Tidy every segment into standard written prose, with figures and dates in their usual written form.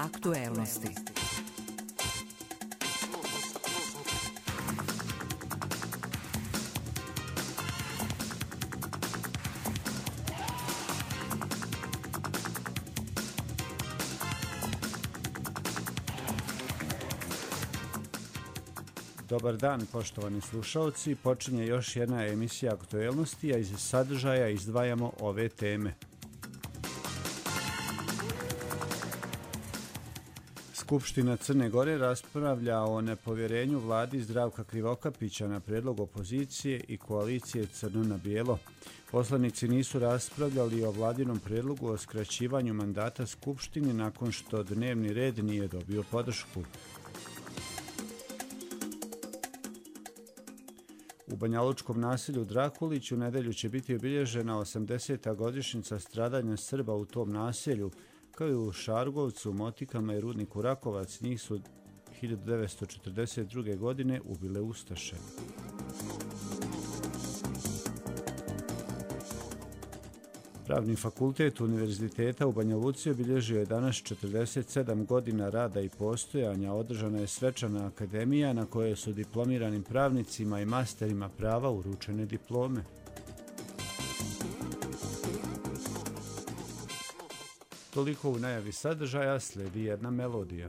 Aktuelnosti. Dobar dan, poštovani slušaoci. Počinje još jedna emisija Aktuelnosti, a iz sadržaja izdvajamo ove teme. Skupština Crne Gore raspravlja o nepovjerenju vladi Zdravka Krivokapića na predlog opozicije i koalicije Crno na bijelo. Poslanici nisu raspravljali o vladinom predlogu o skraćivanju mandata Skupštini nakon što dnevni red nije dobio podršku. U banjalučkom naselju Drakulić u nedelju će biti obilježena 80. godišnjica stradanja Srba u tom naselju, kao i u Šargovcu, Motikama i rudniku Rakovac. Njih su 1942. godine ubile ustaše. Pravni fakultet Univerziteta u Banja Luci obilježio je danas 47 godina rada i postojanja. Održana je svečana akademija na kojoj su diplomiranim pravnicima i masterima prava uručene diplome. Toliko u najavi sadržaja, slijedi jedna melodija.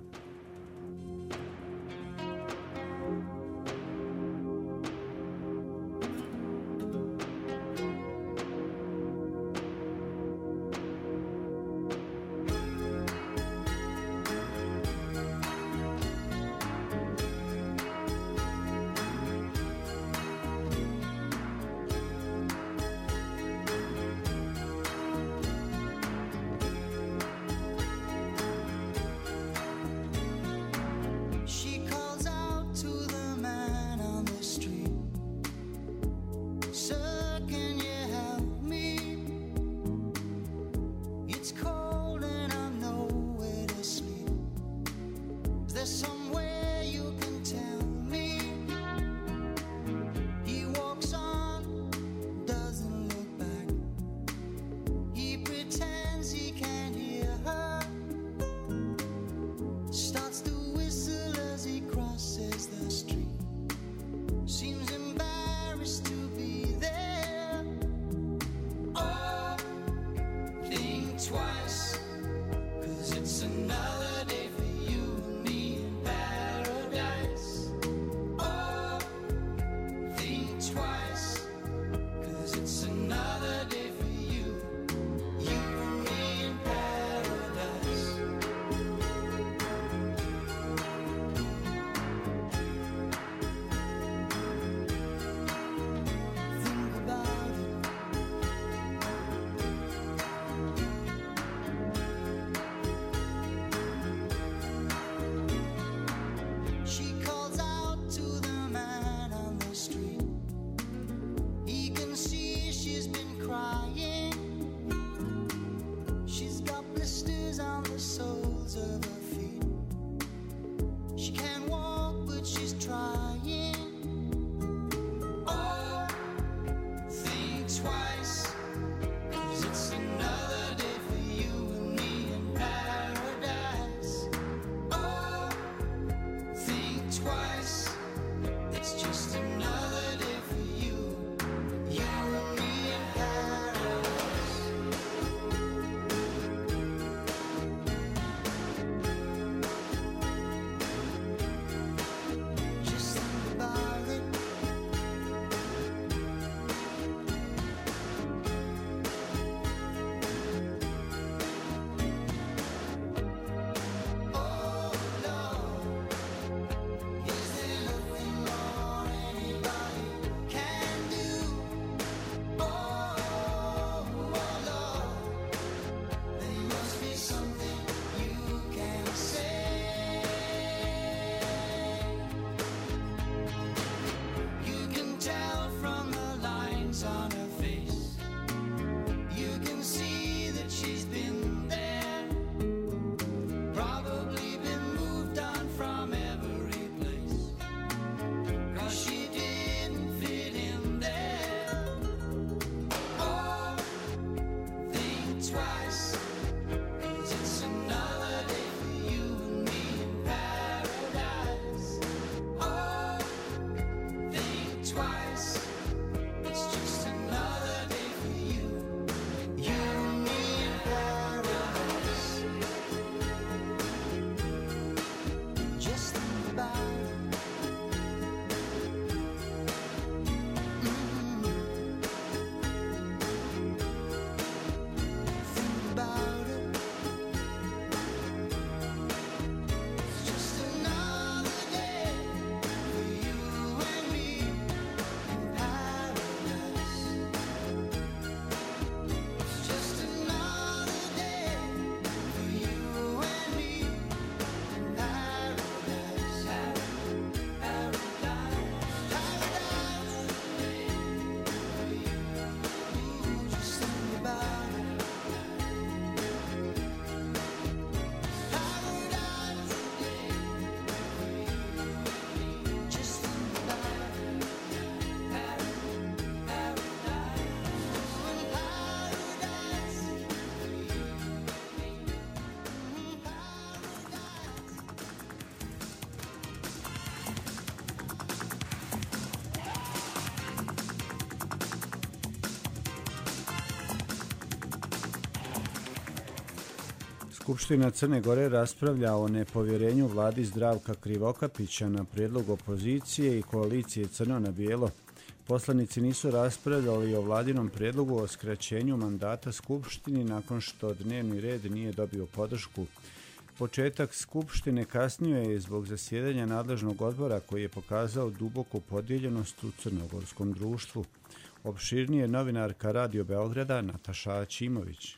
Skupština Crne Gore raspravlja o nepovjerenju vladi Zdravka Krivokapića na prijedlog opozicije i koalicije Crno na bijelo. Poslanici nisu raspravljali o vladinom prijedlogu o skraćenju mandata Skupštini nakon što dnevni red nije dobio podršku. Početak Skupštine kasnio je zbog zasjedanja nadležnog odbora koji je pokazao duboku podijeljenost u crnogorskom društvu. Opširnije novinarka Radio Beograda Nataša Aćimović.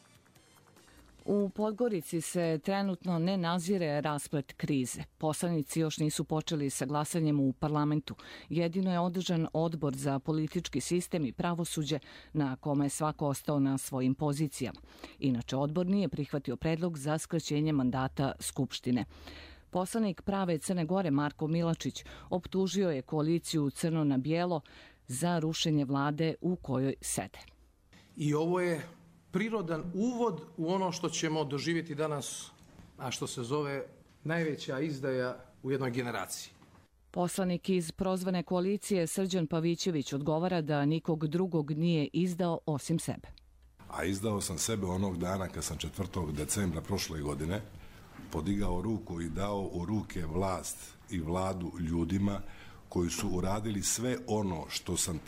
U Podgorici se trenutno ne nazire rasplet krize. Poslanici još nisu počeli sa glasanjem u parlamentu. Jedino je održan odbor za politički sistem i pravosuđe na kome je svako ostao na svojim pozicijama. Inače, odbor nije prihvatio predlog za skraćenje mandata Skupštine. Poslanik Prave Crne Gore Marko Milačić optužio je koaliciju Crno na bijelo za rušenje vlade u kojoj sede. I ovo je prirodan uvod u ono što ćemo doživjeti danas, a što se zove najveća izdaja u jednoj generaciji. Poslanik iz prozvane koalicije Srđan Pavićević odgovara da nikog drugog nije izdao osim sebe. A izdao sam sebe onog dana kad sam 4. decembra prošle godine podigao ruku i dao u ruke vlast i vladu ljudima koji su uradili sve ono što sam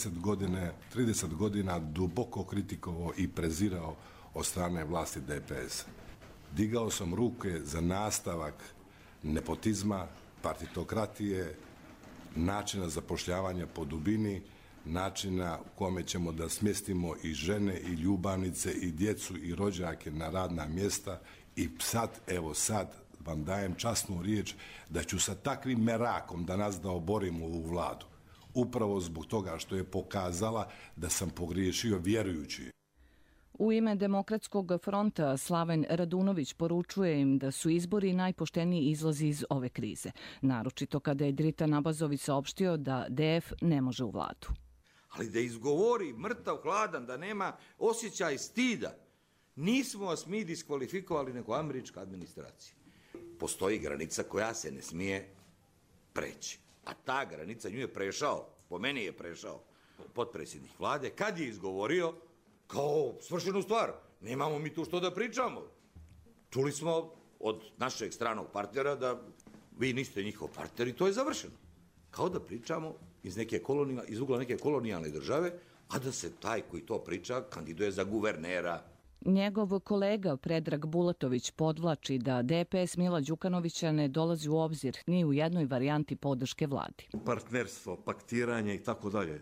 30 godina duboko kritikovao i prezirao od strane vlasti DPS. Digao sam ruke za nastavak nepotizma, partitokratije, načina zapošljavanja po dubini, načina u kome ćemo da smjestimo i žene i ljubavnice i djecu i rođake na radna mjesta i sad vam dajem časnu riječ da ću sa takvim merakom danas da oborim ovu vladu. Upravo zbog toga što je pokazala da sam pogriješio vjerujući. U ime Demokratskog fronta Slaven Radunović poručuje im da su izbori najpošteniji izlazi iz ove krize. Naročito kada je Drita Nabazović saopštio da DF ne može u vladu. Ali da izgovori mrtav hladan, da nema osjećaj stida. Nismo vas mi diskvalifikovali nego američka administracija. Postoji granica koja se ne smije preći. A ta granica nju je prešao, po meni je prešao potpredsjednik vlade, kad je izgovorio kao svršenu stvar. Nemamo mi tu što da pričamo. Čuli smo od našeg stranog partnera da vi niste njihov partner i to je završeno. Kao da pričamo iz ugla neke kolonijalne države, a da se taj koji to priča kandiduje za guvernera. Njegov kolega Predrag Bulatović podvlači da DPS Mila Đukanovića ne dolazi u obzir ni u jednoj varijanti podrške vladi. Partnerstvo, paktiranje i tako dalje.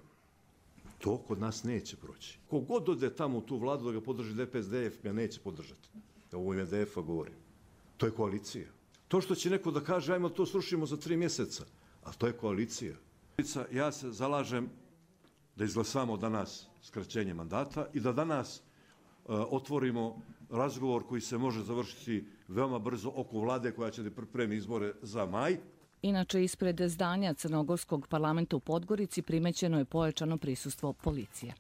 To kod nas neće proći. Kogod ode tamo u tu vladu da ga podrži DPS, DF ga neće podržati. Ovo ime DF-a govorim. To je koalicija. To što će neko da kaže ajmo to srušimo za 3 mjeseca, a to je koalicija. Ja se zalažem da izglasamo danas skraćenje mandata i da danas otvorimo razgovor koji se može završiti veoma brzo oko vlade koja će da pripremi izbore za maj. Inače, ispred zdanja Crnogorskog parlamenta u Podgorici primećeno je pojačano prisustvo policije.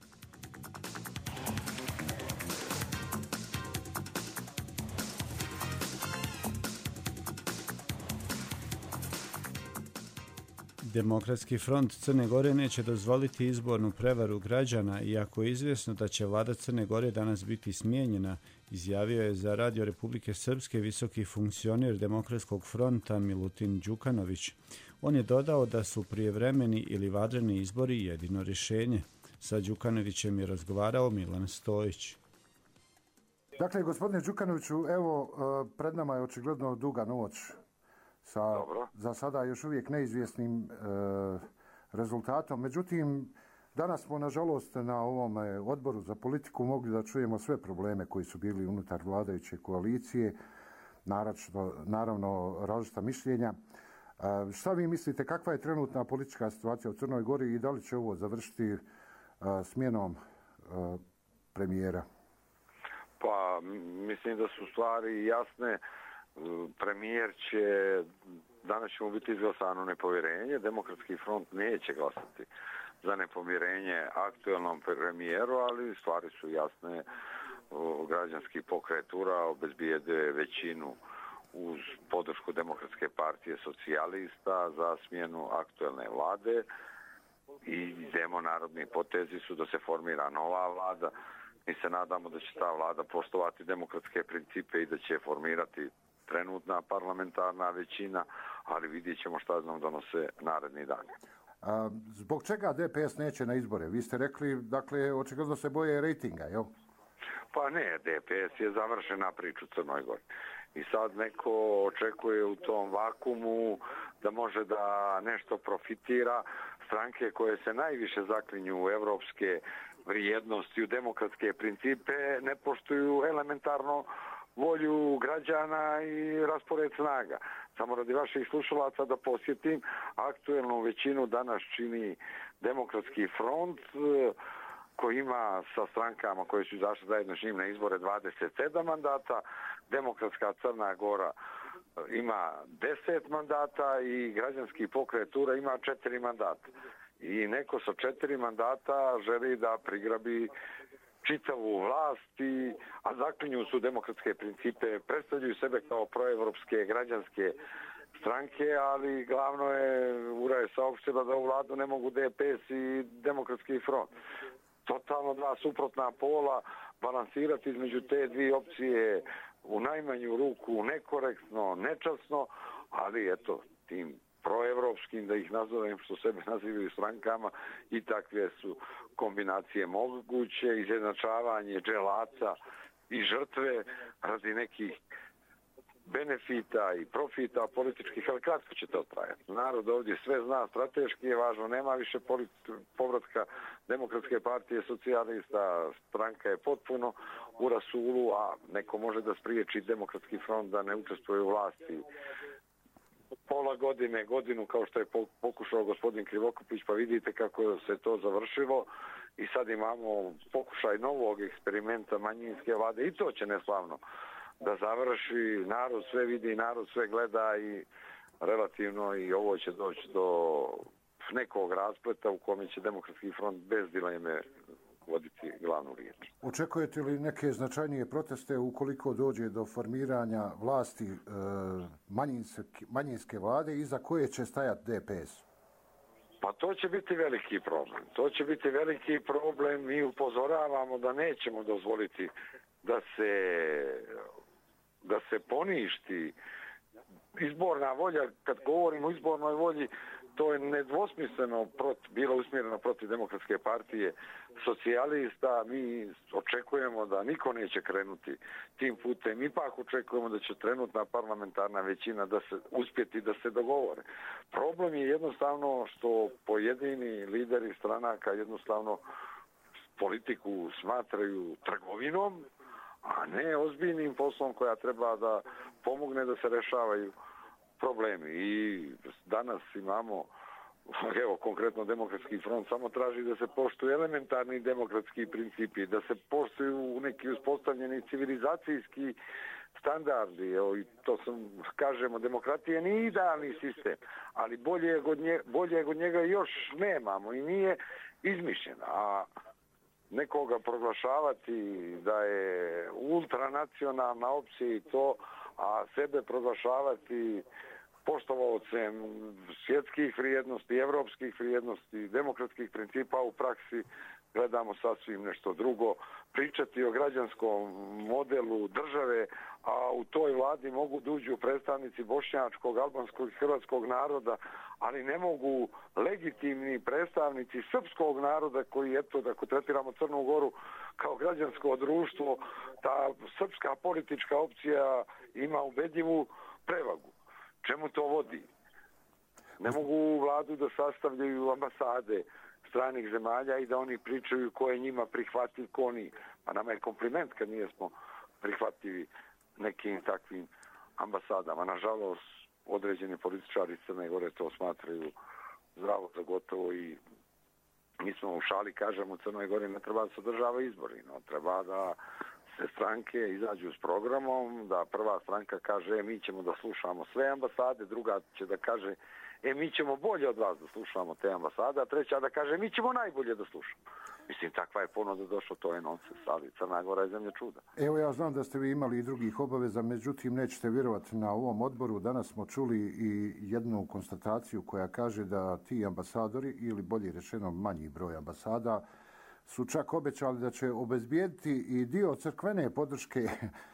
Demokratski front Crne Gore neće dozvoliti izbornu prevaru građana, iako je izvjesno da će vlada Crne Gore danas biti smijenjena, izjavio je za Radio Republike Srpske visoki funkcioner Demokratskog fronta Milutin Đukanović. On je dodao da su prijevremeni ili vanredni izbori jedino rješenje. Sa Đukanovićem je razgovarao Milan Stojić. Dakle, gospodine Đukanoviću, evo, pred nama je očigledno duga noć sa za sada još uvijek neizvjesnim rezultatom. Međutim, danas smo, nažalost, na ovom odboru za politiku mogli da čujemo sve probleme koji su bili unutar vladajuće koalicije, naravno različita mišljenja. Šta vi mislite, kakva je trenutna politička situacija u Crnoj Gori i da li će ovo završiti smjenom premijera? Pa, mislim da su stvari jasne. Premijer će, danas će mu biti izglasano nepovjerenje, Demokratski front neće glasati za nepovjerenje aktuelnom premijeru, ali stvari su jasne. Građanski pokret URA obezbijede većinu uz podršku Demokratske partije socijalista za smjenu aktuelne vlade i idemo, narodni potezi su da se formira nova vlada. Mi se nadamo da će ta vlada poštovati demokratske principe i da će formirati trenutna parlamentarna većina, ali vidjet ćemo šta nam donose naredni dani. Zbog čega DPS neće na izbore? Vi ste rekli, dakle, očigledno se boje rejtinga, jel? Pa ne, DPS je završena priča u Crnoj Gori. I sad neko očekuje u tom vakumu da može da nešto profitira. Stranke koje se najviše zaklinju u evropske vrijednosti, u demokratske principe, ne poštuju elementarno volju građana i raspored snaga. Samo radi vaših slušalaca da posjetim, aktuelnu većinu danas čini Demokratski front, koji ima sa strankama koje su izašle zajedno s njim na izbore 27 mandata, Demokratska Crna Gora ima 10 mandata i Građanski pokret Tura ima 4 mandata. I neko sa 4 mandata želi da prigrabi čitavu vlast, a zaklinju su demokratske principe, predstavljaju sebe kao proevropske građanske stranke, ali glavno je, URA je saopštila da u vladu ne mogu DPS i Demokratski front. Totalno dva suprotna pola, balansirati između te dvije opcije u najmanju ruku nekorektno, nečasno, ali eto, tim proevropskim, da ih nazovem što sebe nazivaju strankama, i takve su kombinacije moguće, izjednačavanje dželaca i žrtve radi nekih benefita i profita političkih, ali kratko će to trajati. Narod ovdje sve zna, strateški je važno, nema više povratka Demokratske partije socijalista, stranka je potpuno u rasulu, a neko može da spriječi Demokratski front da ne učestvuje u vlasti pola godine, godinu, kao što je pokušao gospodin Krivokapić, pa vidite kako se to završilo i sad imamo pokušaj novog eksperimenta manjinske vlade i to će neslavno da završi. Narod sve vidi, narod sve gleda i relativno i ovo će doći do nekog raspleta u kome će Demokratski front bez dileme voditi glavnu riječ. Očekujete li neke značajnije proteste ukoliko dođe do formiranja vlasti manjinske vlade iza koje će stajati DPS? Pa to će biti veliki problem. To će biti veliki problem. Mi upozoravamo da nećemo dozvoliti da se poništi izborna volja. Kad govorimo o izbornoj volji, to je nedvosmisleno bilo usmjereno protiv Demokratske partije socijalista. Mi očekujemo da niko neće krenuti tim putem. Ipak očekujemo da će trenutna parlamentarna većina uspjeti da se dogovore. Problem je jednostavno što pojedini lideri stranaka jednostavno politiku smatraju trgovinom, a ne ozbiljnim poslom koja treba da pomogne da se rešavaju problemi. I danas imamo, evo konkretno Demokratski front samo traži da se poštuju elementarni demokratski principi, da se poštuju neki uspostavljeni civilizacijski standardi. Evo, i to kažemo, demokratija nije idealni sistem, ali bolje od njega još nemamo i nije izmišljen. A nekoga proglašavati da je ultranacionalna opcija i to, a sebe proglašavati poštovaocem svjetskih vrijednosti, evropskih vrijednosti, demokratskih principa, u praksi gledamo sasvim nešto drugo. Pričati o građanskom modelu države, a u toj vladi mogu da uđu predstavnici bošnjačkog, albanskog i hrvatskog naroda, ali ne mogu legitimni predstavnici srpskog naroda koji, eto, ako tretiramo Crnu Goru kao građansko društvo, ta srpska politička opcija ima ubedljivu prevagu. Čemu to vodi? Ne mogu u vladu da sastavljaju ambasade stranih zemalja i da oni pričaju ko je njima prihvatljiv, ko nije. Pa nama je kompliment kad nije smo prihvatljivi nekim takvim ambasadama. Nažalost, određeni političari Crne Gore to smatraju zdravo za gotovo i mi smo u šali kažemo u Crnoj Gori ne treba da se održava izbori, no treba da se stranke izađu s programom, da prva stranka kaže mi ćemo da slušamo sve ambasade, druga će da kaže mi ćemo bolje od vas da slušamo te ambasade, a treća da kaže mi ćemo najbolje da slušamo. Mislim, takva je ponuda došlo, to je nonsens, ali Crna Gora je zemlja čuda. Evo, ja znam da ste vi imali i drugih obaveza, međutim, nećete vjerovati, na ovom odboru danas smo čuli i jednu konstataciju koja kaže da ti ambasadori, ili bolje rečeno manji broj ambasada, su čak obećali da će obezbijediti i dio crkvene podrške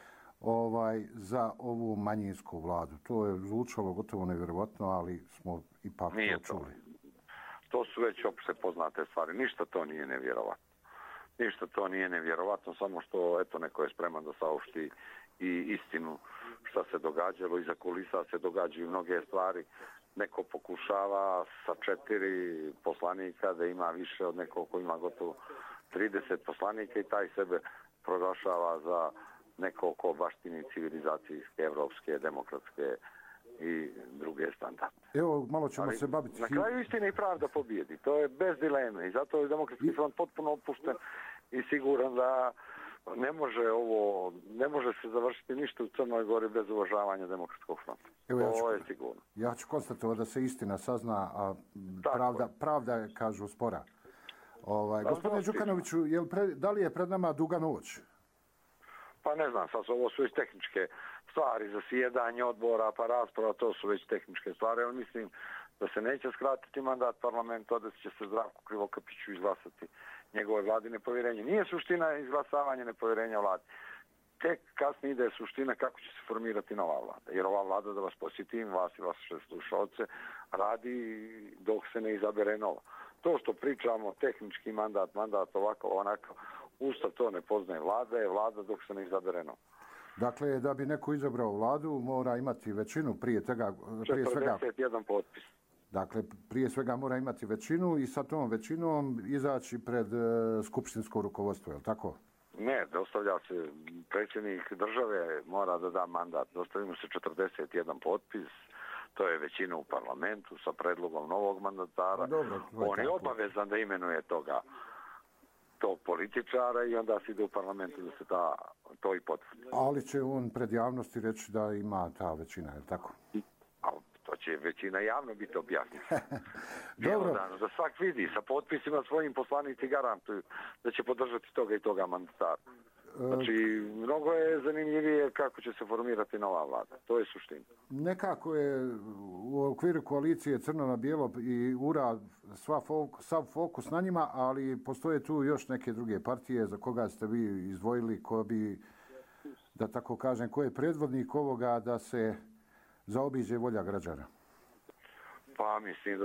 za ovu manjinsku vladu. To je zvučalo gotovo nevjerovatno, ali smo ipak to čuli. To su već opšte poznate stvari. Ništa to nije nevjerovatno. Ništa to nije nevjerovatno, samo što eto neko je spreman da saopšti i istinu šta se događalo. Iza kulisa se događaju mnoge stvari. Neko pokušava sa 4 poslanika da ima više od nekog ko ima gotovo 30 poslanika i taj sebe proglašava za neko ko baštini civilizacijske, evropske, demokratske i druge standarde. Evo, malo ćemo se baviti. Na kraju istina i pravda pobijedi. To je bez dileme i zato je Demokratski front potpuno opušten i siguran da ne može se završiti ništa u Crnoj Gori bez uvažavanja Demokratskog fronta. To je sigurno. Ja ću konstatovati da se istina sazna, a pravda je, kažu, spora. Gospodine Đukanoviću, da li je pred nama duga noć? Pa ne znam, sad ovo su već tehničke stvari, zasjedanje odbora, pa rasprava, to su već tehničke stvari, ali mislim da se neće skratiti mandat parlamenta, da će se Zdravku Krivokapiću izglasati njegove vladi nepovjerenje. Nije suština izglasavanje nepovjerenja vladi. Tek kasnije ide suština kako će se formirati nova vlada. Jer ova vlada, da vas posjetim, vas i vaše slušalce, radi dok se ne izabere nova. To što pričamo, tehnički mandat ovako, onako, Ustav to ne poznaje. Vlada je vlada dok se ne izabere nova. Dakle, da bi neko izabrao vladu, mora imati većinu prije svega... 41 potpis. Dakle, prije svega mora imati većinu i sa tom većinom izaći pred skupštinsko rukovodstvo, je li tako? Ne, dostavlja se predsjednik države, mora da da mandat. Dostavimo se 41 potpis, to je većina u parlamentu sa predlogom novog mandatara. Dobro, on je obavezan da imenuje tog političara i onda se ide u parlamentu da se to i potvrdi. Ali će on pred javnosti reći da ima ta većina, je li tako? To će većina javno biti objasnjena. Dobro. Da svak vidi, sa potpisima svojim poslanici garantuju da će podržati toga i toga mandatara. Znači, mnogo je zanimljivije kako će se formirati nova vlada. To je suština. Nekako je u okviru koalicije Crno na bijelo i URA sav fokus na njima, ali postoje tu još neke druge partije za koga ste vi izdvojili, ko bi, da tako kažem, ko je predvodnik ovoga da se zaobiđe volja građana? Pa mislim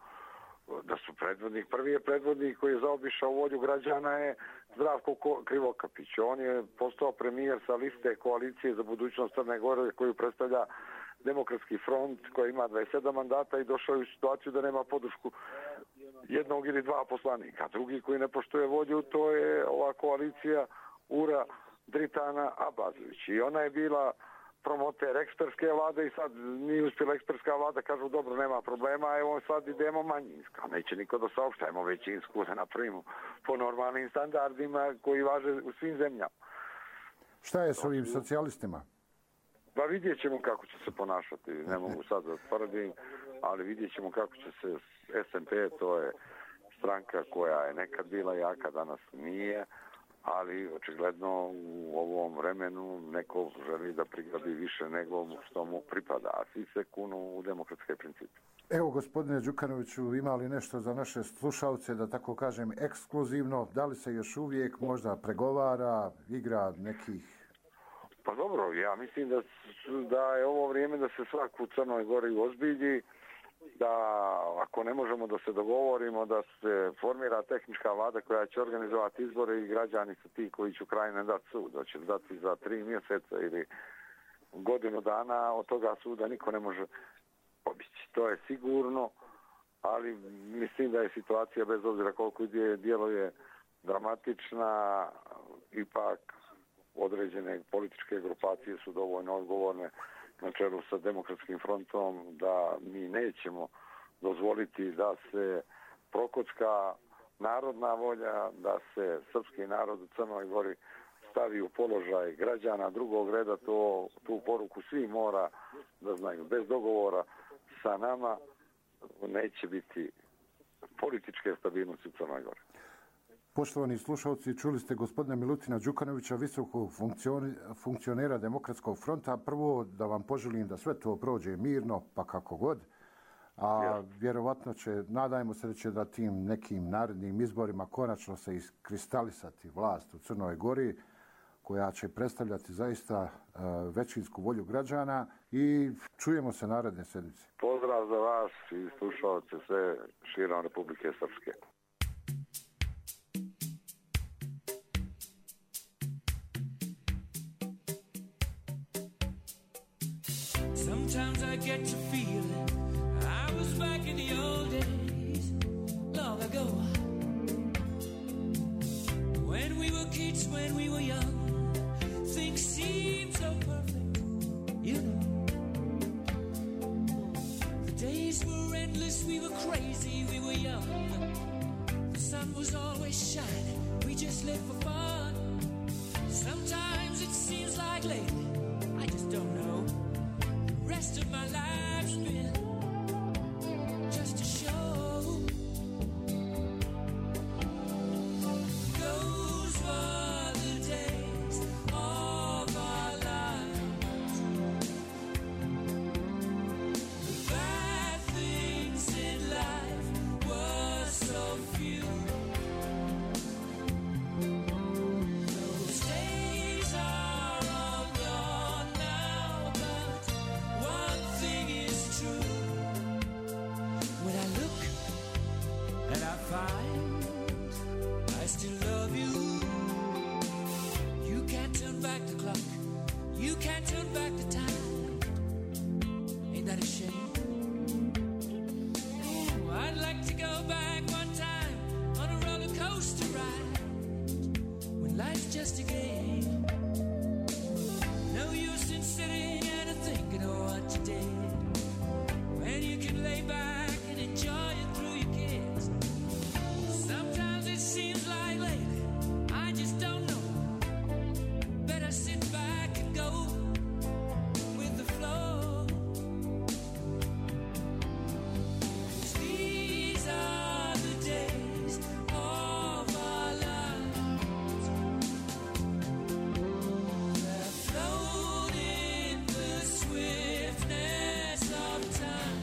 da su predvodnik. Prvi je predvodnik koji je zaobišao volju građana je Zdravko Krivokapić. On je postao premijer sa liste koalicije za budućnost Crne Gore koju predstavlja Demokratski front koji ima 27 mandata i došao je u situaciju da nema podršku jednog ili dva poslanika. Drugi koji ne poštuje volju to je ova koalicija URA Dritana Abazović. I ona je bila promoter ekspertske vlade i sad nije uspjela ekspertska vlada, kažu dobro, nema problema, evo sad idemo manjinska. Neće niko da saopštajemo većinsku da napravimo po normalnim standardima koji važe u svim zemljama. Šta je s ovim socijalistima? Pa vidjet ćemo kako će se ponašati, ne mogu sad da tvrdim, ali vidjet ćemo kako će se SMP, to je stranka koja je nekad bila jaka, danas nije, ali očigledno u ovom vremenu neko želi da prigrabi više nego što mu pripada, a svi se kunu u demokratske principe. Evo, gospodine Đukanoviću, ima li nešto za naše slušalce, da tako kažem, ekskluzivno? Da li se još uvijek možda pregovara, igra nekih... Pa dobro, ja mislim da je ovo vrijeme da se svak u Crnoj Gori ozbilji, da ako ne možemo da se dogovorimo da se formira tehnička vlada koja će organizovati izbore i građani su ti koji će Ukrajine dati sud. Da će dati za 3 mjeseca ili godinu dana, od toga suda niko ne može pobići. To je sigurno, ali mislim da je situacija, bez obzira koliko djeluje dramatična, ipak određene političke grupacije su dovoljno odgovorne na čelu sa Demokratskim frontom da mi nećemo dozvoliti da se prokocka narodna volja, da se srpski narod u Crnoj Gori stavi u položaj građana drugog reda. Tu poruku svi mora da znaju. Bez dogovora sa nama neće biti političke stabilnosti u Crnoj Gori. Poštovani slušalci, čuli ste gospodina Milutina Đukanovića, visokog funkcionera Demokratskog fronta. Prvo da vam poželim da sve to prođe mirno, pa kako god. a vjerovatno će, nadajmo se da će da tim nekim narednim izborima konačno se iskristalisati vlast u Crnoj Gori, koja će predstavljati zaista većinsku volju građana i čujemo se naredne sedmice. Pozdrav za vas i slušalce sve širom Republike Srpske. Sometimes I get to feeling I was back in the old days, long ago, when we were kids, when we were young. Things seem so perfect, you know. The days were endless, we were crazy, we were young. The sun was always shining, we just lived for fun. Sometimes it seems like lately, I just don't know. The rest of my life's been just a show. Those were the days of our lives. The bad things in life were so few. Those days are all gone now, but one thing is true. When I look and I find I still love you, you can't turn back the clock, you can't turn back the time. Ain't that a shame? Ooh, I'd like to go back one time on a roller coaster ride when life's just a game. No use in sitting and thinking of what you did, when you can lay back and enjoy it through your kids. Sometimes it seems like lately, I just don't know. Better sit back and go with the flow. 'Cause these are the days of our lives that float in the swiftness of time.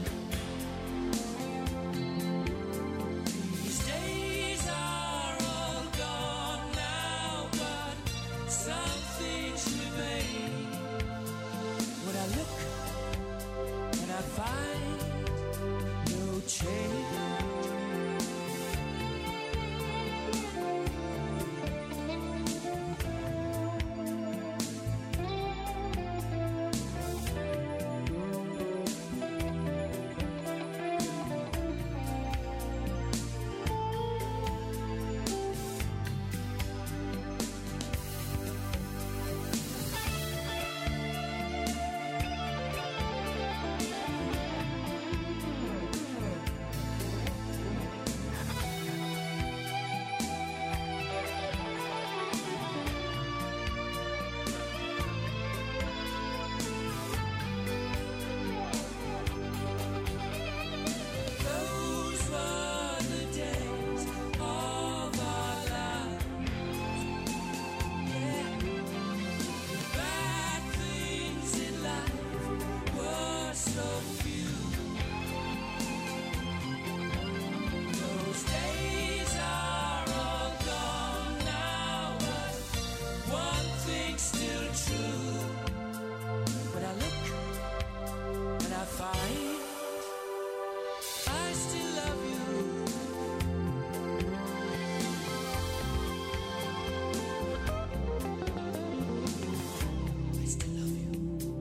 These days are all gone now, but some things remain. When I look and I find no change. Those were the days of our lives. Yeah. Bad things in life were so few. Those days are all gone now, but one thing's still true. When I look and I find I still love you. I still love you.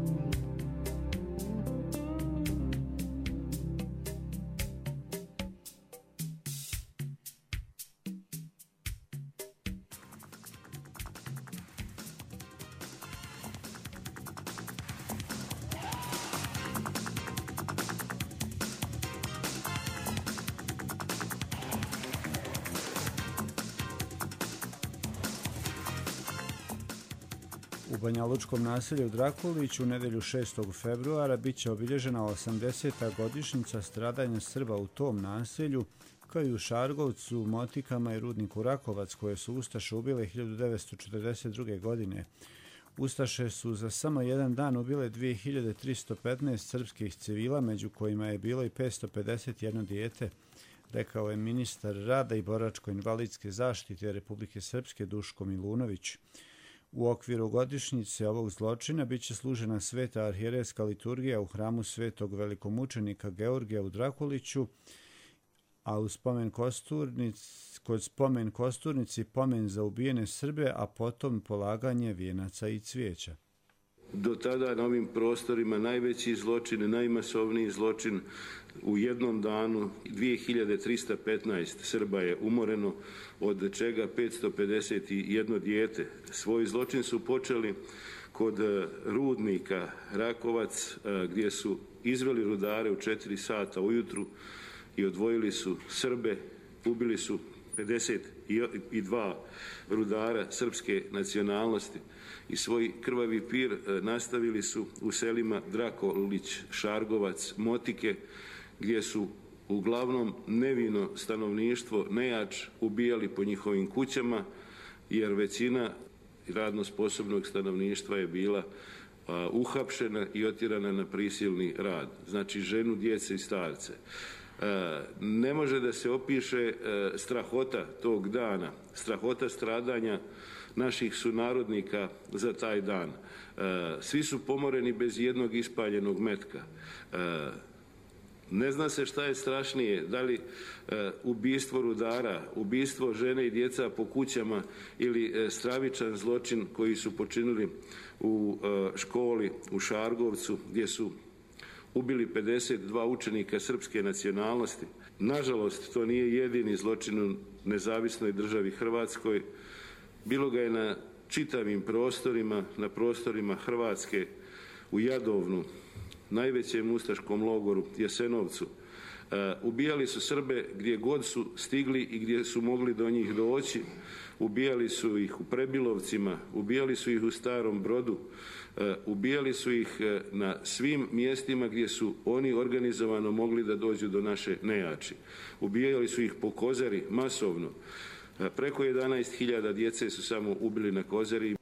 U Banjalučkom naselju Drakulić u nedelju 6. februara bit će obilježena 80. godišnjica stradanja Srba u tom naselju, kao i u Šargovcu, Motikama i rudniku Rakovac, koje su ustaše ubile 1942. godine. Ustaše su za samo jedan dan ubile 2315 srpskih civila, među kojima je bilo i 551 dijete, rekao je ministar rada i boračko-invalidske zaštite Republike Srpske Duško Milunović. U okviru godišnjice ovog zločina biće služena sveta arhijerejska liturgija u hramu svetog velikomučenika Georgija u Drakuliću, a kod spomen kosturnici pomen za ubijene Srbe, a potom polaganje vijenaca i cvijeća. Do tada na ovim prostorima najveći zločin, najmasovniji zločin, u jednom danu 2315 Srba je umoreno, od čega 551 dijete. Svoj zločin su počeli kod rudnika Rakovac, gdje su izveli rudare u 4 sata ujutru i odvojili su Srbe, ubili su 52 rudara srpske nacionalnosti i svoj krvavi pir nastavili su u selima Drakolić, Šargovac, Motike, gdje su uglavnom nevino stanovništvo, nejač, ubijali po njihovim kućama, jer većina radno sposobnog stanovništva je bila uhapšena i otjerana na prisilni rad. Znači ženu, djece i starce. Ne može da se opiše strahota tog dana, strahota stradanja naših sunarodnika za taj dan. Svi su pomoreni bez jednog ispaljenog metka. Ne zna se šta je strašnije, da li ubistvo rudara, ubistvo žene i djeca po kućama ili stravičan zločin koji su počinili u školi u Šargovcu, gdje su ubili 52 učenika srpske nacionalnosti. Nažalost, to nije jedini zločin u nezavisnoj državi Hrvatskoj. Bilo ga je na čitavim prostorima, na prostorima Hrvatske, u Jadovnu, najvećem ustaškom logoru, Jasenovcu. Ubijali su Srbe gdje god su stigli i gdje su mogli do njih doći. Ubijali su ih u Prebilovcima, ubijali su ih u Starom Brodu, ubijali su ih na svim mjestima gdje su oni organizovano mogli da dođu do naše nejači. Ubijali su ih po Kozari masovno. Preko 11.000 djece su samo ubili na Kozari.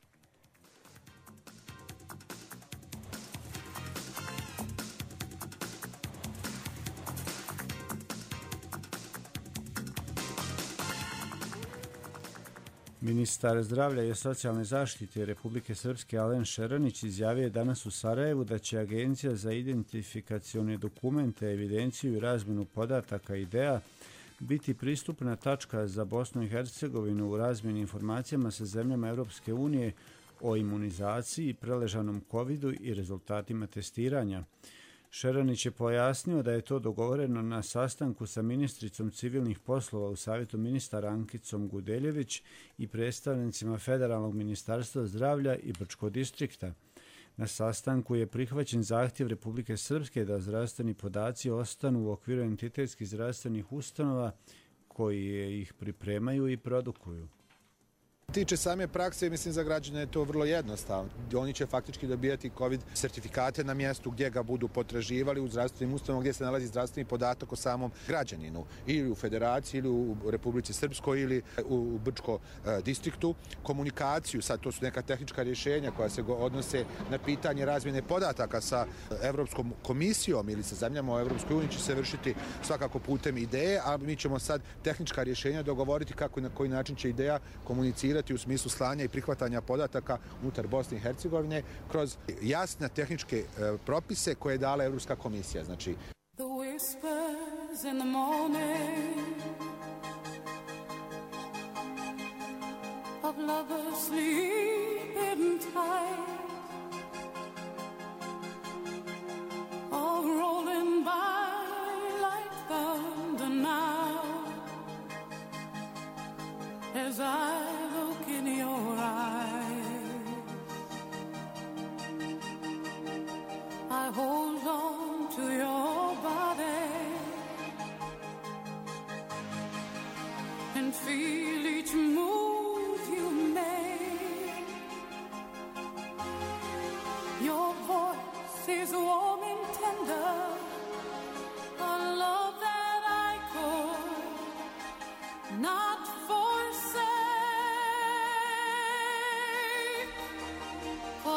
Ministar zdravlja i socijalne zaštite Republike Srpske Alen Šeranić izjavio je danas u Sarajevu da će Agencija za identifikacione dokumente, evidenciju i razmjenu podataka IDEA biti pristupna tačka za Bosnu i Hercegovinu u razmjeni informacijama sa zemljama Europske unije o imunizaciji, preležanom covidu i rezultatima testiranja. Šeranić je pojasnio da je to dogovoreno na sastanku sa ministricom civilnih poslova u Savjetu ministara Ankicom Gudeljević i predstavnicima Federalnog ministarstva zdravlja i Brčkog distrikta. Na sastanku je prihvaćen zahtjev Republike Srpske da zdravstveni podaci ostanu u okviru entitetskih zdravstvenih ustanova koji ih pripremaju i produkuju. Tiče same prakse, mislim za građane je to vrlo jednostavno. Oni će faktički dobijati COVID sertifikate na mjestu gdje ga budu potraživali u zdravstvenim ustanovama gdje se nalazi zdravstveni podatak o samom građaninu. Ili u Federaciji, ili u Republici Srpskoj, ili u Brčkom distriktu. Komunikaciju, sad to su neka tehnička rješenja koja se odnose na pitanje razmjene podataka sa Evropskom komisijom ili sa zemljama u Evropskoj uniji će se vršiti svakako putem IDEA, a mi ćemo sad tehnička rješenja dogovoriti kako i na koji način će IDEA komunicirati u smislu slanja i prihvatanja podataka unutar Bosne i Hercegovine kroz jasne tehničke propise koje je dala Evropska komisija. Znači, The whispers in the morning of lovers sleeping tight all rolling by like thunder now as I look in your eyes. I hold on to your body and feel each move you make. Your voice is warm and tender, a love that I could not forsake.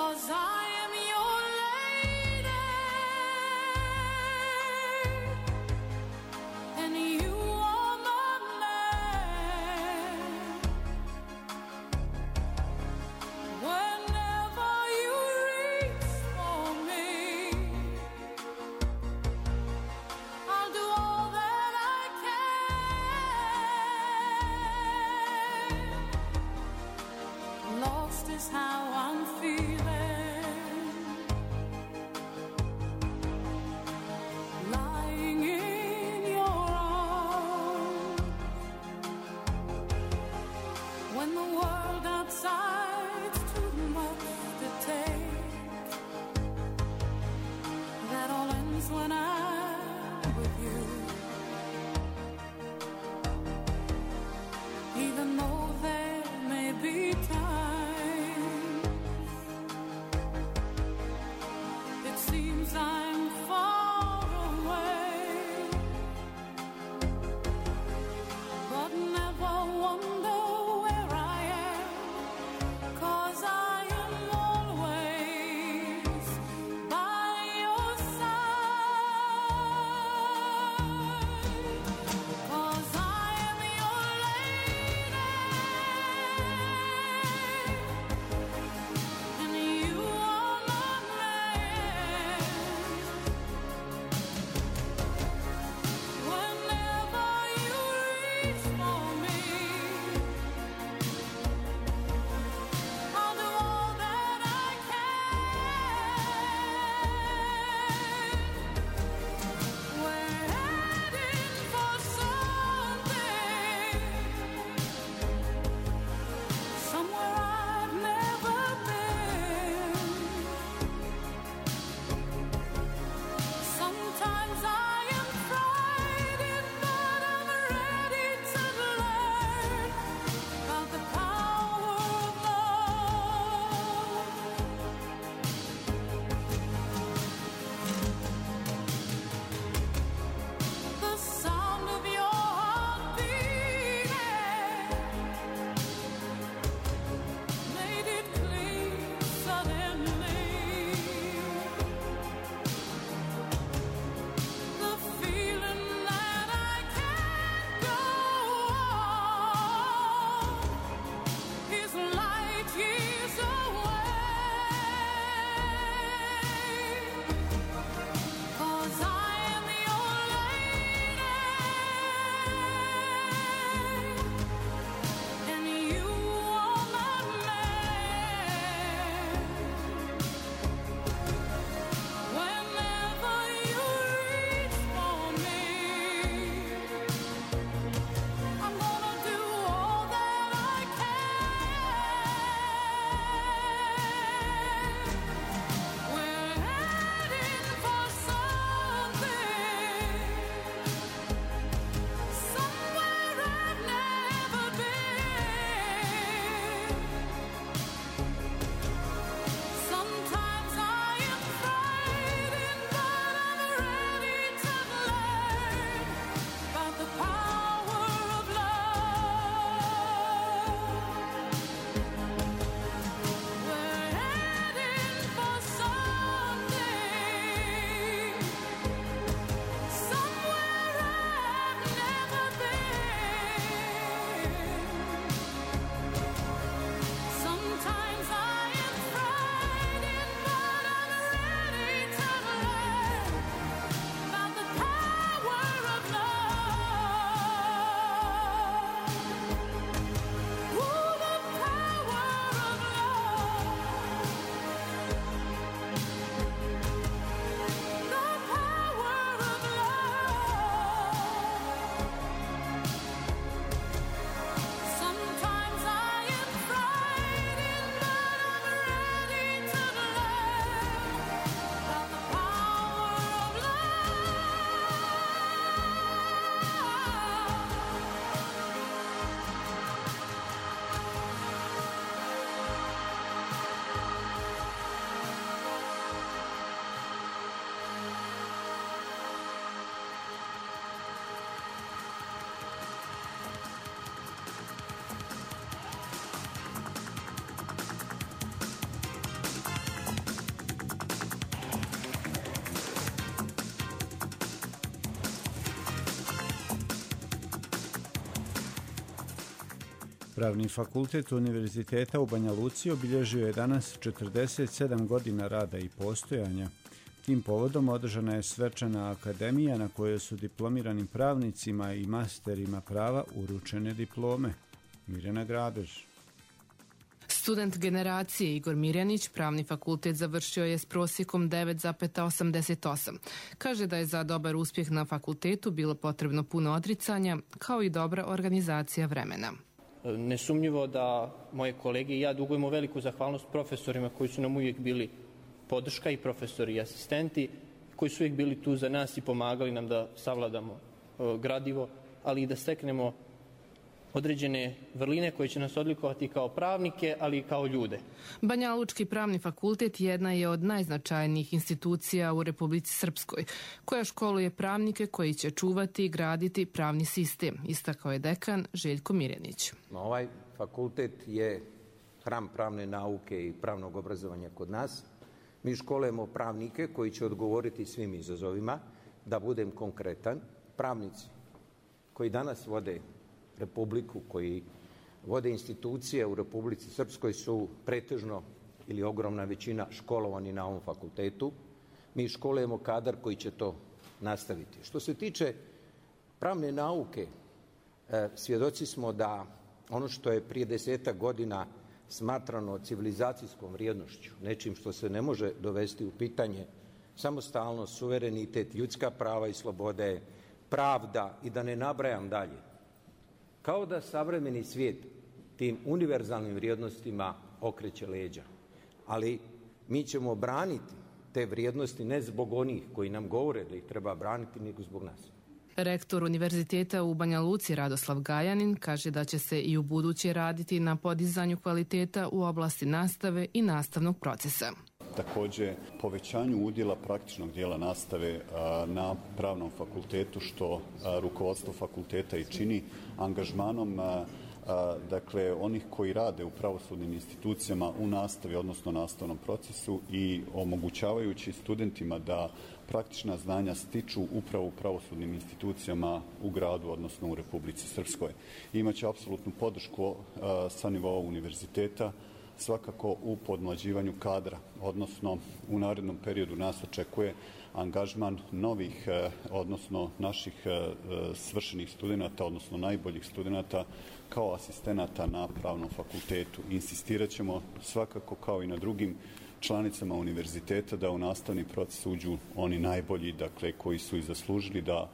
Pravni fakultet Univerziteta u Banja Luci obilježio je danas 47 godina rada i postojanja. Tim povodom održana je svečana akademija na kojoj su diplomiranim pravnicima i masterima prava uručene diplome. Mirjana Grabež. Student generacije Igor Mirjanić pravni fakultet završio je s prosjekom 9,88. Kaže da je za dobar uspjeh na fakultetu bilo potrebno puno odricanja, kao i dobra organizacija vremena. Nesumnjivo da moje kolege i ja dugujemo veliku zahvalnost profesorima koji su nam uvijek bili podrška, i profesori i asistenti koji su uvijek bili tu za nas i pomagali nam da savladamo gradivo, ali i da steknemo određene vrline koje će nas odlikovati kao pravnike, ali i kao ljude. Banja Lučki pravni fakultet jedna je od najznačajnijih institucija u Republici Srpskoj, koja školuje pravnike koji će čuvati i graditi pravni sistem, istakao je dekan Željko Mirjanić. Ovaj fakultet je hram pravne nauke i pravnog obrazovanja kod nas. Mi školujemo pravnike koji će odgovoriti svim izazovima. Da budem konkretan, pravnici koji danas vode Republiku, koji vode institucije u Republici Srpskoj su pretežno ili ogromna većina školovani na ovom fakultetu. Mi školujemo kadar koji će to nastaviti. Što se tiče pravne nauke, svjedoci smo da ono što je prije 10 godina smatrano civilizacijskom vrijednošću, nečim što se ne može dovesti u pitanje, samostalnost, suverenitet, ljudska prava i slobode, pravda i da ne nabrajam dalje. Kao da savremeni svijet tim univerzalnim vrijednostima okreće leđa. Ali mi ćemo braniti te vrijednosti ne zbog onih koji nam govore da ih treba braniti, nego zbog nas. Rektor Univerziteta u Banja Luci Radoslav Gajanin kaže da će se i u buduće raditi na podizanju kvaliteta u oblasti nastave i nastavnog procesa. Također povećanju udjela praktičnog dijela nastave na pravnom fakultetu, što rukovodstvo fakulteta i čini angažmanom dakle onih koji rade u pravosudnim institucijama u nastavi, odnosno nastavnom procesu, i omogućavajući studentima da praktična znanja stiču upravo u pravosudnim institucijama u gradu, odnosno u Republici Srpskoj. Imaće apsolutnu podršku sa nivoa univerziteta, svakako u podmlađivanju kadra, odnosno u narednom periodu nas očekuje angažman novih, odnosno naših svršenih studenata, odnosno najboljih studenata kao asistenata na pravnom fakultetu. Insistirat ćemo svakako kao i na drugim članicama univerziteta da u nastavni proces uđu oni najbolji, dakle koji su i zaslužili da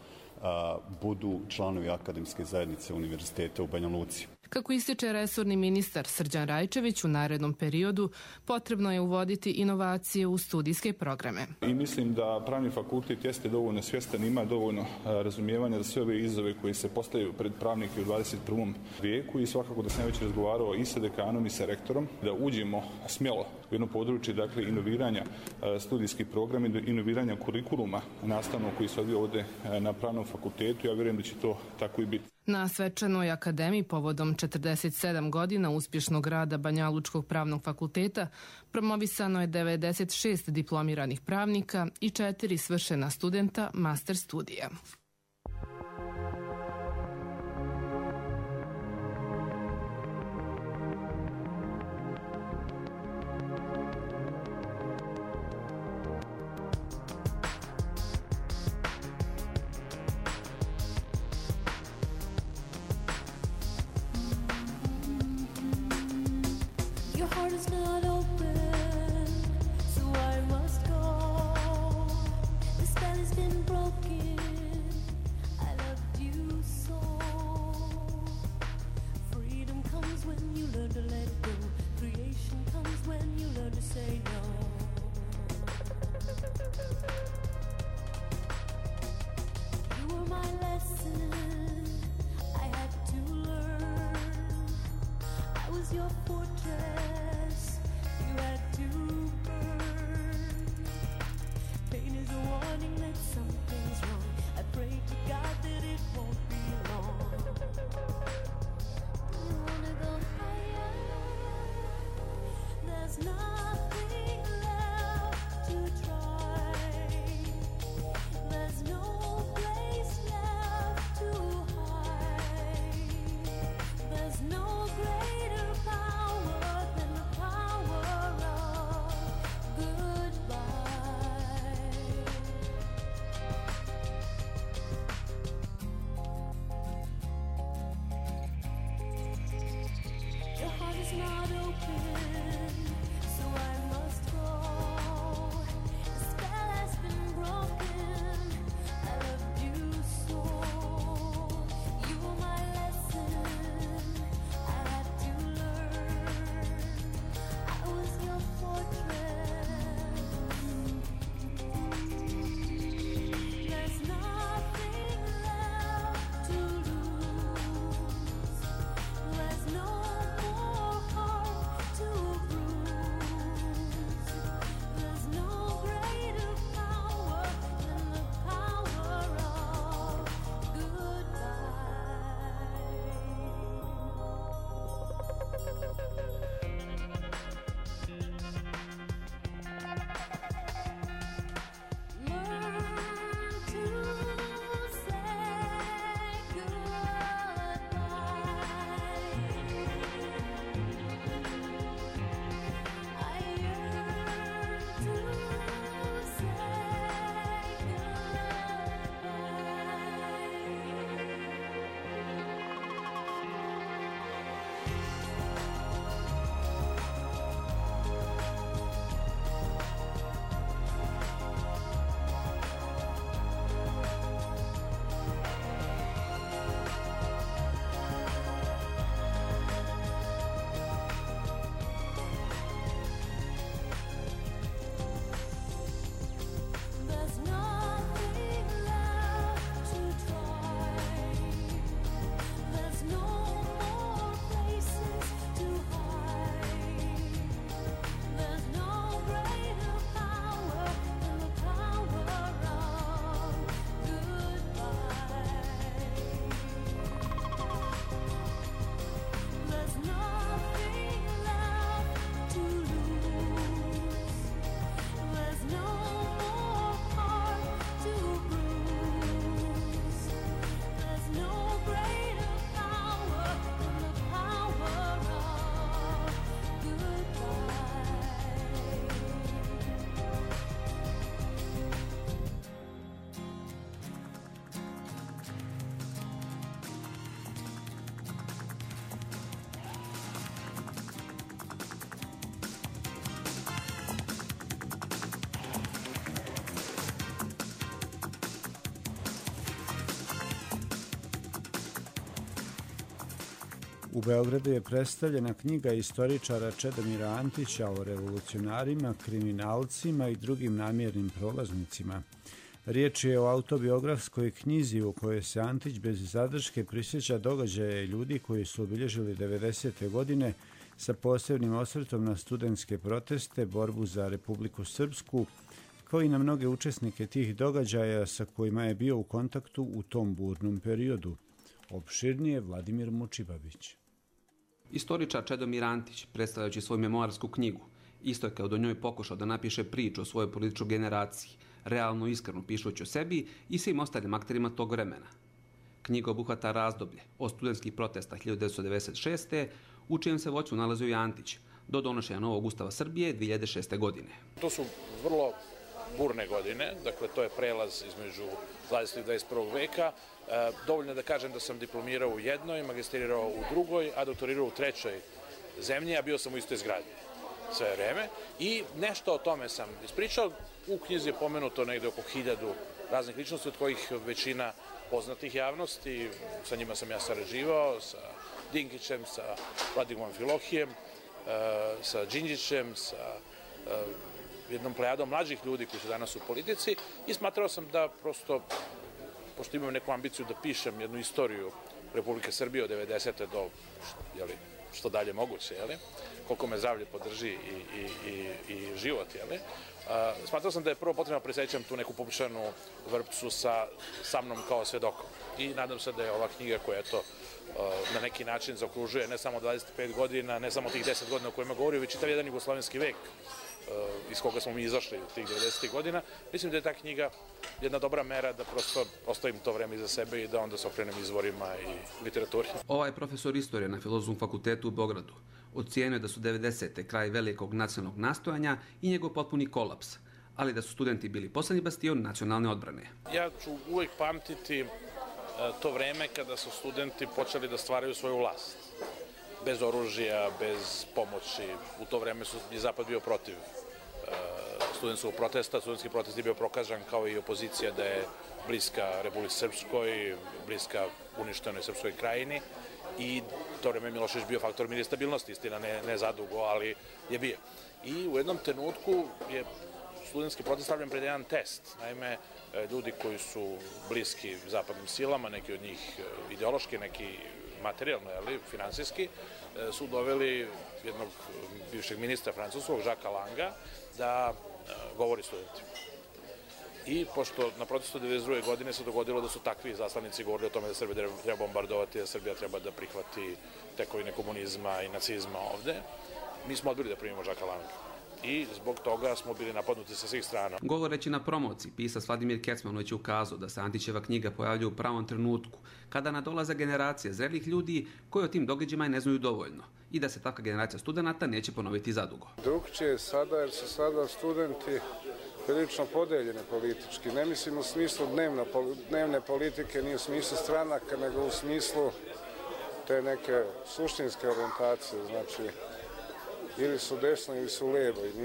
budu članovi akademske zajednice Univerziteta u Banja Luci. Kako ističe resorni ministar Srđan Rajčević, u narednom periodu potrebno je uvoditi inovacije u studijske programe. I mislim da pravni fakultet jeste dovoljno svjestan, ima dovoljno razumijevanja za sve ove izazove koji se postavljaju pred pravnike u 21. vijeku, i svakako da sam već razgovarao i sa dekanom i sa rektorom da uđemo smjelo u jedno područje, dakle inoviranja studijskih programa i inoviranja kurikuluma nastavnog koji se odvija ovdje na pravnom fakultetu. Ja vjerujem da će to tako i biti. Na svečanoj akademiji povodom 47 godina uspješnog rada Banja Lučkog pravnog fakulteta promovisano je 96 diplomiranih pravnika i 4 svršena studenta master studija. Your fortress U Beogradu je predstavljena knjiga istoričara Čedomira Antića o revolucionarima, kriminalcima i drugim namjernim prolaznicima. Riječ je o autobiografskoj knjizi u kojoj se Antić bez zadrške prisjeća događaja i ljudi koji su obilježili 90. godine sa posebnim osvrtom na studentske proteste, borbu za Republiku Srpsku, kao i na mnoge učesnike tih događaja sa kojima je bio u kontaktu u tom burnom periodu. Opširnije Vladimir Mučibabić. Istoričar Čedomir Antić, predstavljajući svoju memoarsku knjigu, isto je kao do njoj pokušao da napiše priču o svojoj političkoj generaciji, realno iskreno pišući o sebi i svim ostalim akterima tog vremena. Knjiga obuhvata razdoblje od studentskih protesta 1996. u čijem se voću nalazio i Antić, do donošenja novog Ustava Srbije 2006. godine. To su vrlo burne godine, dakle to je prelaz između 20. i 21. veka. Dovoljno da kažem da sam diplomirao u jednoj, magisterirao u drugoj, a doktorirao u trećoj zemlji, a bio sam u istoj zgradi sve vreme. I nešto o tome sam ispričao. U knjizi je pomenuto negde oko 1000 raznih ličnosti, od kojih većina poznatih javnosti. Sa njima sam ja sarađivao, sa Dinkićem, sa Vladimom Filohijem, sa Đinđićem, sa jednom plejadom mlađih ljudi koji su danas u politici i smatrao sam da prosto, pošto imam neku ambiciju da pišem jednu istoriju Republike Srbije od 90. do što dalje moguće, koliko me zdravlje podrži i život, smatrao sam da je prvo potrebno presećam tu neku popušanu vrpcu sa mnom kao svedokom. I nadam se da je ova knjiga koja na neki način zaokružuje ne samo 25 godina, ne samo tih 10 godina o kojima govorim, već čitav jedan jugoslovenski vek iz koga smo mi izašli u tih 90. godina. Mislim da je ta knjiga jedna dobra mera da prosto ostavim to vreme iza sebe i da onda se okrenem izvorima i literaturi. Ovaj profesor istorije na Filozofskom fakultetu u Beogradu ocijenio da su 90. kraj velikog nacionalnog nastojanja i njegov potpuni kolaps, ali da su studenti bili poslednji bastion nacionalne odbrane. Ja ću uvek pamtiti to vreme kada su studenti počeli da stvaraju svoju vlast. Bez oružja, bez pomoći. U to vreme je Zapad bio protiv studentskog protesta. Studentski protest je bio prokazan kao i opozicija da je bliska Republici Srpskoj, bliska uništenoj Srpskoj krajini. I to vreme Milošević bio faktor mir i stabilnosti, istina ne zadugo, ali je bio. I u jednom trenutku je studentski protest stavljen pred jedan test. Naime, ljudi koji su bliski zapadnim silama, neki od njih ideološki, neki materijalno, finansijski, su doveli jednog bivšeg ministra francuskog, Žaka Langa, da govori studentima. I pošto na protestu 1992. godine se dogodilo da su takvi zaslanici govorili o tome da Srbija treba bombardovati, da Srbija treba da prihvati tekovine komunizma i nacizma ovde, mi smo odbili da primimo Žaka Langa. I zbog toga smo bili napadnuti sa svih strana. Govoreći na promociji, pisac Vladimir Kecmanović je ukazao da se Antićeva knjiga pojavlja u pravom trenutku, kada nadolaze generacije zrelih ljudi koji o tim događajima ne znaju dovoljno i da se takva generacija studenata neće ponoviti zadugo. Drugčije je sada jer su sada studenti prilično podeljeni politički. Ne mislim u smislu dnevne politike, ni u smislu stranaka, nego u smislu te neke suštinske orijentacije, znači ili su desno ili su levo i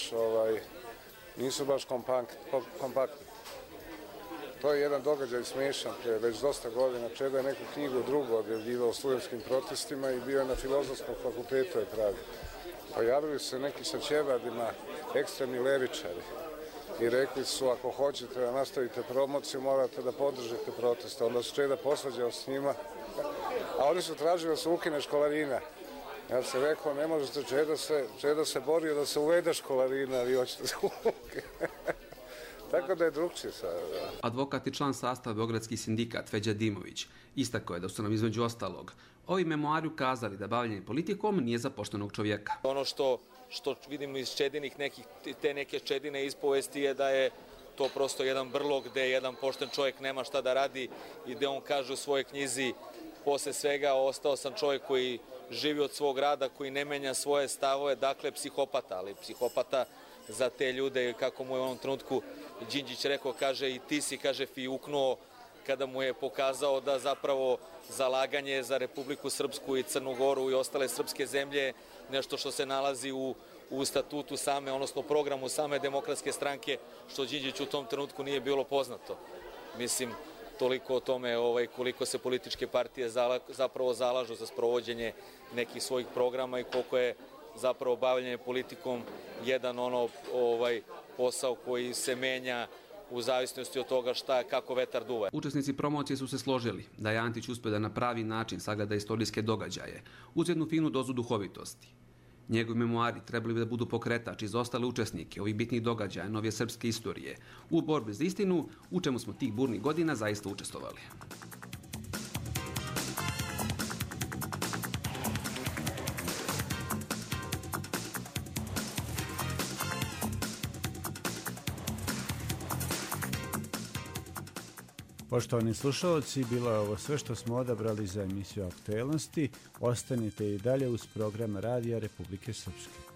nisu baš kompaktni. To je jedan događaj smešan, pre već dosta godina. Čeda je neku knjigu drugu objavljivao o studentskim protestima i bio je na Filozofskom fakultetu je pravio. Pojavili su se neki sa ćevadima, ekstremni levičari i rekli su ako hoćete da nastavite promociju morate da podržite proteste. Onda su Čeda posvađao s njima, a oni su tražili da se ukine školarina. Ja sam rekao, ne možete, Čeda se borio da se uvede školarina, a vi hoćete se ukine. Tako da je drugčije sada. Advokat i član sastava Beogradski sindikat Feđa Dimović istakao je da su nam između ostalog ovi memoari ukazali da bavljanje politikom nije za poštenog čovjeka. Ono što vidimo iz Čedinih te neke Čedine ispovesti je da je to prosto jedan brlog gde jedan pošten čovjek nema šta da radi i gde on kaže u svojoj knjizi posle svega ostao sam čovjek koji živi od svog rada, koji ne menja svoje stavove, dakle psihopata, ali psihopata za te ljude, kako mu je u onom trenutku Đinđić rekao, kaže i ti si, kaže, fijuknuo kada mu je pokazao da zapravo zalaganje za Republiku Srpsku i Crnu Goru i ostale srpske zemlje nešto što se nalazi u statutu same, odnosno programu same demokratske stranke, što Đinđić u tom trenutku nije bilo poznato. Mislim, toliko o tome koliko se političke partije zapravo zalažu za sprovođenje nekih svojih programa i koliko je zapravo bavljanje politikom jedan posao koji se menja u zavisnosti od toga kako vetar duva. Učesnici promocije su se složili da je Antić uspio da na pravi način sagleda istorijske događaje uz jednu finu dozu duhovitosti. Njegovi memoari trebali bi da budu pokretač i za ostale učesnike ovih bitnih događaja novije srpske istorije u borbi za istinu, u čemu smo tih burnih godina zaista učestvovali. Poštovani slušalci, bilo je ovo sve što smo odabrali za emisiju Aktuelnosti. Ostanite i dalje uz program Radija Republike Srpske.